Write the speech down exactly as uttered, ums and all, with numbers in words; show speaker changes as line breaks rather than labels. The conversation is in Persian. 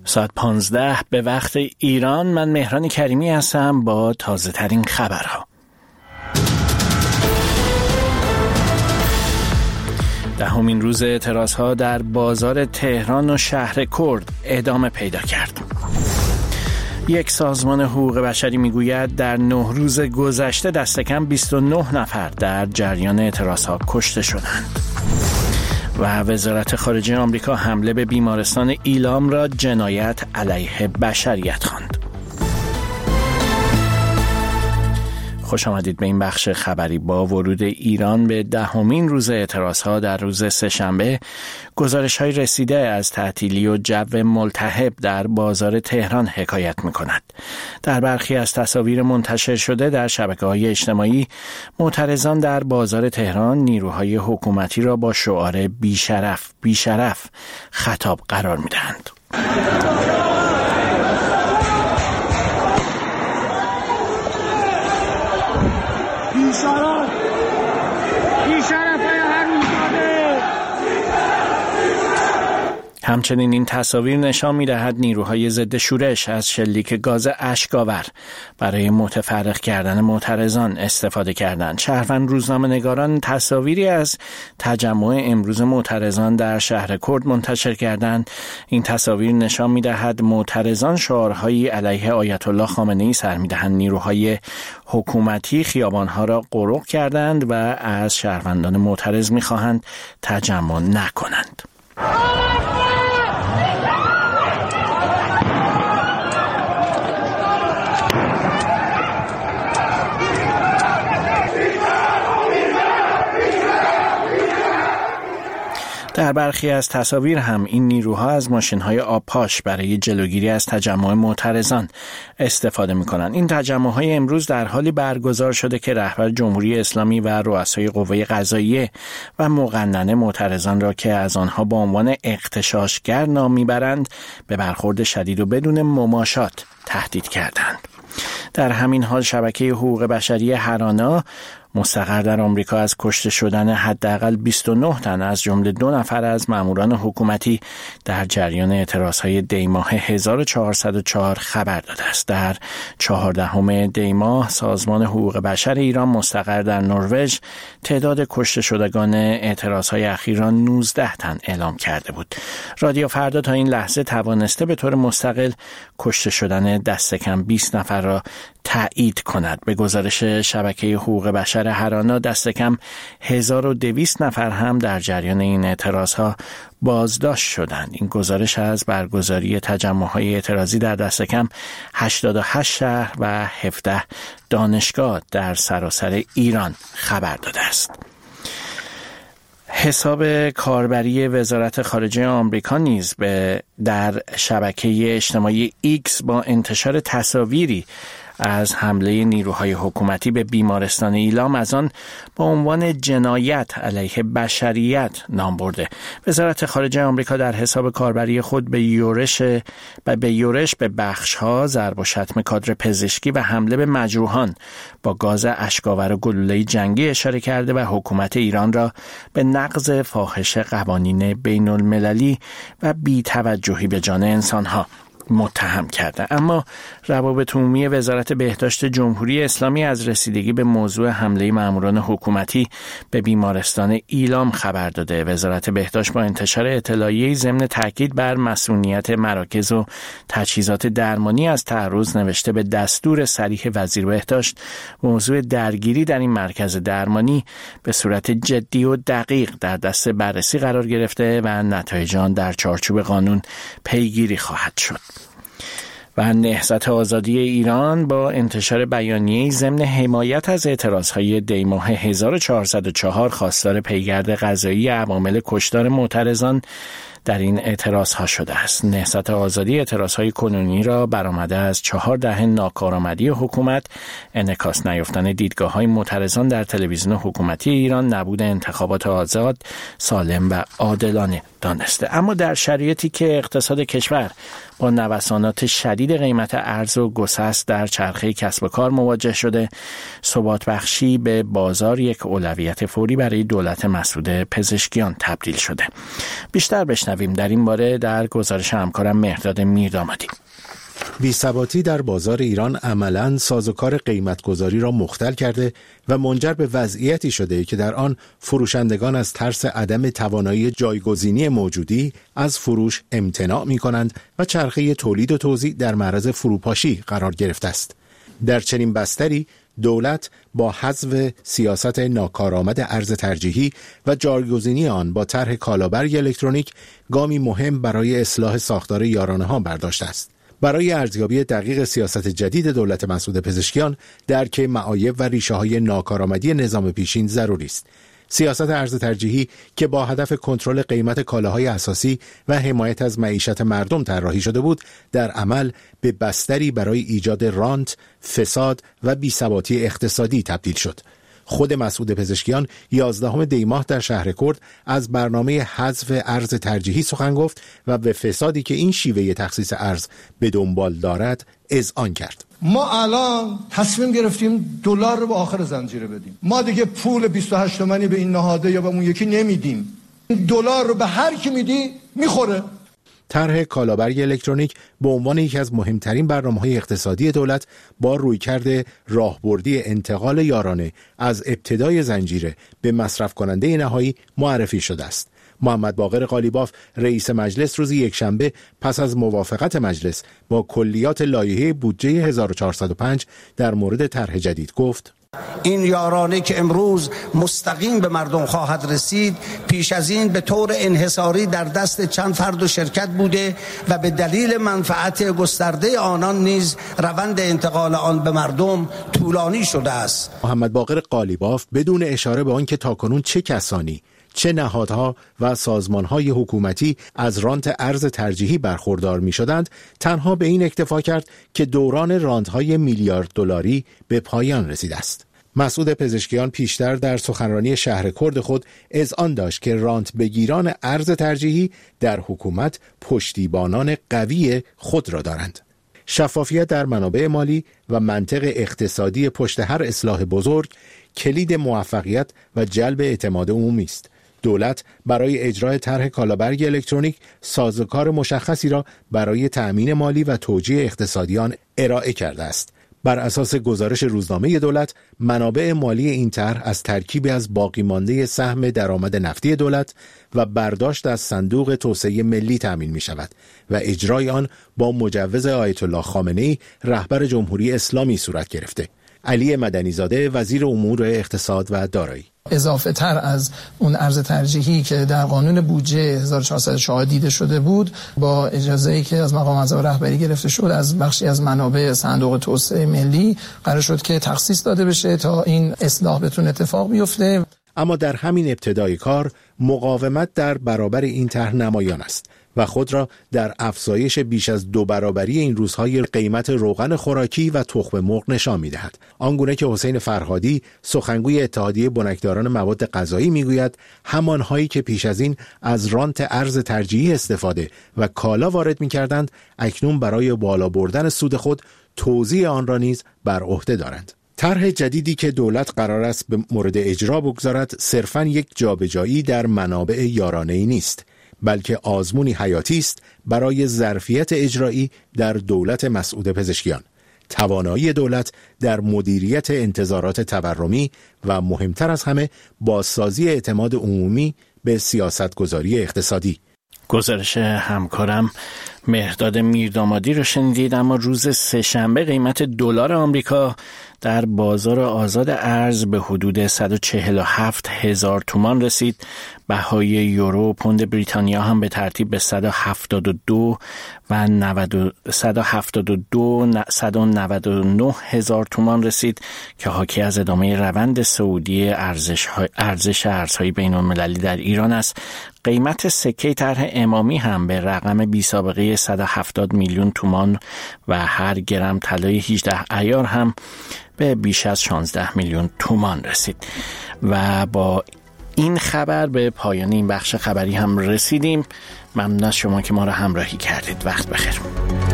ساعت پانزده به وقت ایران. من مهران کریمی هستم با تازه ترین خبرها. دهمین روز اعتراضها در بازار تهران و شهر کرد ادامه پیدا کرد. یک سازمان حقوق بشری میگوید در نه روز گذشته دست کم بیست و نه نفر در جریان اعتراضها کشته شدند. و وزارت خارجه آمریکا حمله به بیمارستان ایلام را جنایت علیه بشریت خواند. خوش آمدید به این بخش خبری. با ورود ایران به دهمین روز اعتراضها در روز سه‌شنبه، گزارش‌های رسیده از تعطیلی و جو ملتهب در بازار تهران حکایت می‌کند. در برخی از تصاویر منتشر شده در شبکه‌های اجتماعی، معترضان در بازار تهران نیروهای حکومتی را با شعار بیشرف بیشرف خطاب قرار می‌دهند. همچنین این تصاویر نشان می‌دهد نیروهای ضد شورش از شلیک گاز اشک‌آور برای متفرق کردن معترضان استفاده کردند. شهروند روزنامه‌نگاران تصاویری از تجمع امروز معترضان در شهر کرد منتشر کردند. این تصاویر نشان می‌دهد معترضان شعارهایی علیه آیت الله خامنه‌ای سر می‌دهند. نیروهای حکومتی خیابان‌ها را غرق کردند و از شهروندان معترض می‌خواهند تجمع نکنند. در برخی از تصاویر هم این نیروها از ماشین‌های آبپاش برای جلوگیری از تجمع معترضان استفاده می‌کنند. این تجمع‌های امروز در حالی برگزار شده که رهبر جمهوری اسلامی و رؤسای قوه قضاییه و مقننه معترضان را که از آنها به عنوان اغتشاشگر نام می‌برند به برخورد شدید و بدون مماشات تهدید کردند. در همین حال شبکه حقوق بشری هرانا مستقر در آمریکا از کشته شدن حداقل بیست و نه تن از جمله دو نفر از ماموران حکومتی در جریان اعتراضهای دیماه هزار و چهارصد و چهار خبر داده است. در چهاردهم دیماه سازمان حقوق بشر ایران مستقر در نروژ تعداد کشته شدگان اعتراضهای اخیر را نوزده تن اعلام کرده بود. رادیو فردا تا این لحظه توانسته به طور مستقل کشته شدن دست کم بیست نفر را تایید کند. به گزارش شبکه حقوق بشر هرانا دست کم هزار و دویست نفر هم در جریان این اعتراضها بازداشت شدند. این گزارش از برگزاری تجمع‌های اعتراضی در دست کم هشتاد و هشت شهر و هفده دانشگاه در سراسر ایران خبر داده است. حساب کاربری وزارت خارجه آمریکا نیز به در شبکه اجتماعی ایکس با انتشار تصاویری از حمله نیروهای حکومتی به بیمارستان ایلام از آن با عنوان جنایت علیه بشریت نام برده. وزارت خارجه آمریکا در حساب کاربری خود به یورش و به یورش به بخش‌ها، ضرب و شتم کادر پزشکی و حمله به مجروحان با گاز اشک‌آور و گلوله جنگی اشاره کرده و حکومت ایران را به نقض فاحش قوانین بین المللی و بی‌توجهی به جان انسان‌ها متهم کرده. اما روابط عمومی وزارت بهداشت جمهوری اسلامی از رسیدگی به موضوع حمله ماموران حکومتی به بیمارستان ایلام خبر داده. وزارت بهداشت با انتشار اطلاعیه‌ای ضمن تاکید بر مسئولیت مراکز و تجهیزات درمانی از تعرض نوشته به دستور صریح وزیر بهداشت موضوع درگیری در این مرکز درمانی به صورت جدی و دقیق در دست بررسی قرار گرفته و نتایج آن در چارچوب قانون پیگیری خواهد شد. و نهضت آزادی ایران با انتشار بیانیه‌ای ضمن حمایت از اعتراضهای دیماه هزار و چهارصد و چهار خواستار پیگرد قضایی عوامل کشتار معترضان در این اعتراض ها شده است. نهضت آزادی اعتراض های کنونی را برآمده از چهار دهه ناکارآمدی حکومت، انعکاس نیافتن دیدگاه های معترضان در تلویزیون حکومتی ایران، نبود انتخابات آزاد، سالم و عادلانه دانسته. اما در شرایطی که اقتصاد کشور با نوسانات شدید قیمت ارز و گسست در چرخه کسب و کار مواجه شده، ثبات بخشی به بازار یک اولویت فوری برای دولت مسعود پزشکیان تبدیل شده. بیشتر بشنوید بشنویم در این باره در گزارش همکارم مهرداد میردامادی.
بی‌ثباتی در بازار ایران عملاً سازوکار قیمت‌گذاری را مختل کرده و منجر به وضعیتی شده که در آن فروشندگان از ترس عدم توانایی جایگزینی موجودی از فروش امتناع می‌کنند و چرخه تولید و توزیع در معرض فروپاشی قرار گرفته است. در چنین بستری دولت با حذف سیاست ناکارآمد ارز ترجیحی و جایگزینی آن با طرح کالابرگ الکترونیک گامی مهم برای اصلاح ساختار یارانه‌ها برداشته است. برای ارزیابی دقیق سیاست جدید دولت مسعود پزشکیان درک معایب و ریشه‌های ناکارآمدی نظام پیشین ضروری است. سیاست ارز ترجیحی که با هدف کنترل قیمت کالاهای اساسی و حمایت از معیشت مردم طراحی شده بود، در عمل به بستری برای ایجاد رانت، فساد و بی‌ثباتی اقتصادی تبدیل شد. خود مسعود پزشکیان یازدهم دی ماه در شهرکرد از برنامه حذف ارز ترجیحی سخن گفت و به فسادی که این شیوه تخصیص ارز به دنبال دارد اذعان کرد.
ما الان تصمیم گرفتیم دلار رو به آخر زنجیره بدیم. ما دیگه پول بیست و هشت تومانی به این نهاده یا به اون یکی نمیدیم. دلار رو به هر کی میدی میخوره.
طرح کالابرگ الکترونیک به عنوان یکی از مهمترین برنامه‌های اقتصادی دولت با رویکرد راهبردی انتقال یارانه از ابتدای زنجیره به مصرف کننده نهایی معرفی شده است. محمد باقر قالیباف رئیس مجلس روز یکشنبه پس از موافقت مجلس با کلیات لایحه بودجه هزار و چهارصد و پنج در مورد طرح جدید گفت:
این یارانه که امروز مستقیم به مردم خواهد رسید، پیش از این به طور انحصاری در دست چند فرد و شرکت بوده و به دلیل منفعت گسترده آنان نیز روند انتقال آن به مردم طولانی شده است.
محمد باقر قالیباف بدون اشاره به آن که تاکنون چه کسانی، چه نهادها و سازمانهای حکومتی از رانت ارز ترجیحی برخوردار می شدند، تنها به این اکتفا کرد که دوران رانتهای میلیارد دلاری به پایان رسیده است. مسعود پزشکیان پیشتر در سخنرانی شهرکرد خود اذعان داشت که رانت بگیران ارز ترجیحی در حکومت پشتیبانان قوی خود را دارند. شفافیت در منابع مالی و منطق اقتصادی پشت هر اصلاح بزرگ کلید موفقیت و جلب اعتماد عمومی است. دولت برای اجرای طرح کالابرگ الکترونیک سازوکار مشخصی را برای تأمین مالی و توجیه اقتصادیان ارائه کرده است. بر اساس گزارش روزنامه دولت، منابع مالی این طرح از ترکیبی از باقی مانده سهم درآمد نفتی دولت و برداشت از صندوق توسعه ملی تأمین می شود و اجرای آن با مجوز آیت الله خامنه‌ای رهبر جمهوری اسلامی صورت گرفته. علی مدنی زاده وزیر امور اقتصاد و دارایی:
اضافه تر از اون ارز ترجیحی که در قانون بودجه هزار و چهارصد و چهار دیده شده بود، با اجازه‌ای که از مقام اعضای رهبری گرفته شد از بخشی از منابع صندوق توسعه ملی قرار شد که تخصیص داده بشه تا این اصلاح بتونه اتفاق بیفته.
اما در همین ابتدای کار مقاومت در برابر این طرح نمایان است و خود را در افزایش بیش از دو برابری این روزهای قیمت روغن خوراکی و تخم مرغ نشان می‌دهد. آنگونه که حسین فرهادی سخنگوی اتحادیه بنکداران مواد غذایی میگوید، همانهایی که پیش از این از رانت ارز ترجیحی استفاده و کالا وارد می‌کردند، اکنون برای بالا بردن سود خود توزیع آن را نیز بر عهده دارند. طرح جدیدی که دولت قرار است به مورد اجرا بگذارد صرفاً یک جابجایی در منابع یارانه‌ای نیست، بلکه آزمونی حیاتی است برای ظرفیت اجرایی در دولت مسعود پزشکیان، توانایی دولت در مدیریت انتظارات تورمی و مهمتر از همه بازسازی اعتماد عمومی به سیاستگذاری اقتصادی.
گزارش همکارم مهرداد میردامادی رو شنیدید. اما روز سه‌شنبه قیمت دلار آمریکا در بازار آزاد ارز به حدود صد و چهل و هفت هزار تومان رسید. بهای یورو و پوند بریتانیا هم به ترتیب به صد و هفتاد و دو و صد و هفتاد و دو صد و نود و نه هزار تومان رسید که حاکی از ادامه روند صعودی ارزش ارزش ارزهای بین المللی در ایران است. قیمت سکه طرح امامی هم به رقم بی سابقه صد و هفتاد میلیون تومان و هر گرم طلای هجده عیار هم به بیش از شانزده میلیون تومان رسید. و با این خبر به پایان این بخش خبری هم رسیدیم. ممنون از شما که ما را همراهی کردید. وقت بخیر.